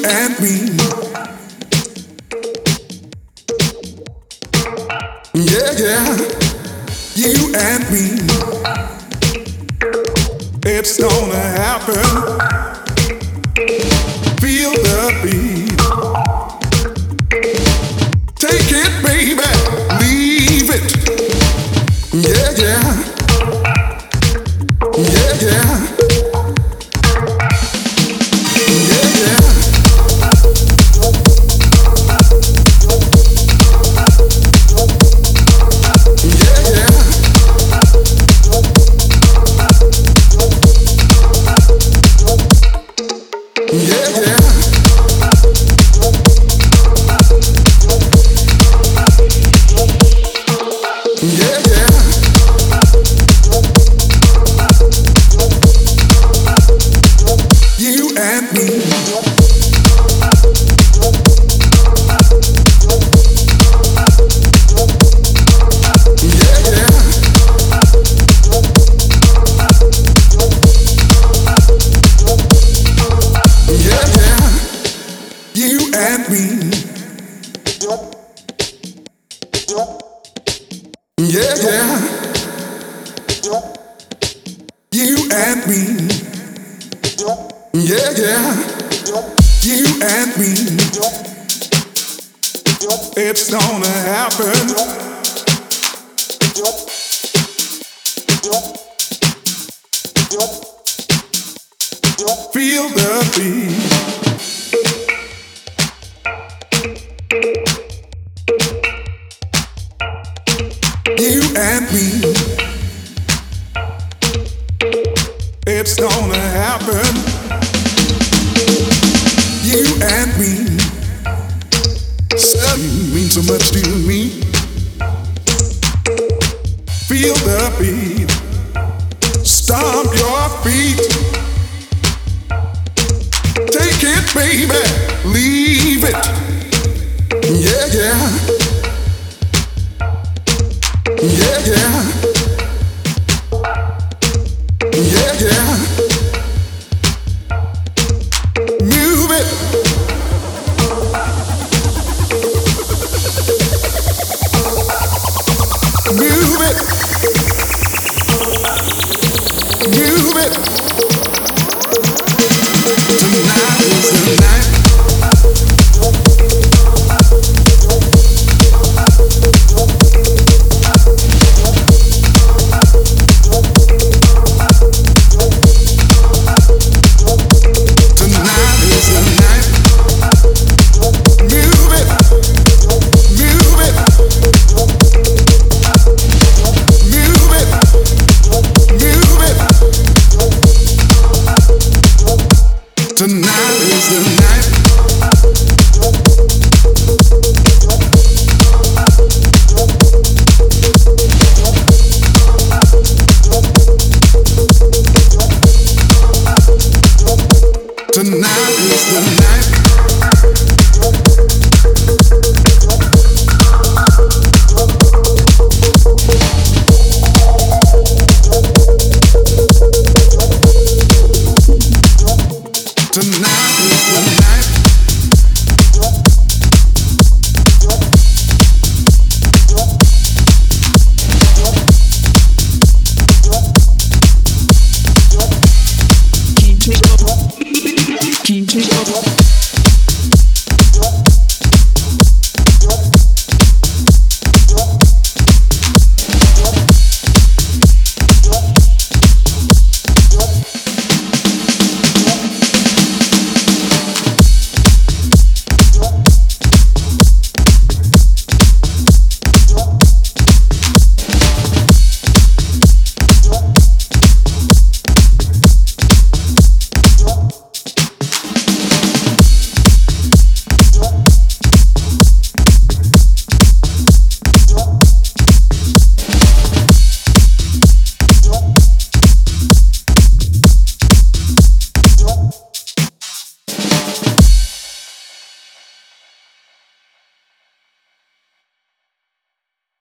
and me. Yeah, yeah, you and me. It's gonna happen. Feel the beat. Take it, baby. Leave it. Yeah, yeah. Yeah, yeah. Yeah, yeah. Yeah, yeah. You and me. Yeah, yeah. You and me. It's gonna happen. Feel the beat. You and me. It's gonna happen. You and me. You mean so much to me. Feel the beat. Stomp your feet. Take it, baby. Leave it. Yeah, yeah. Yeah, yeah. Yeah, yeah. Move it. Move it. Move it. Tonight is the night. Tonight is the night. Tonight is the night. Tonight is the night. Keep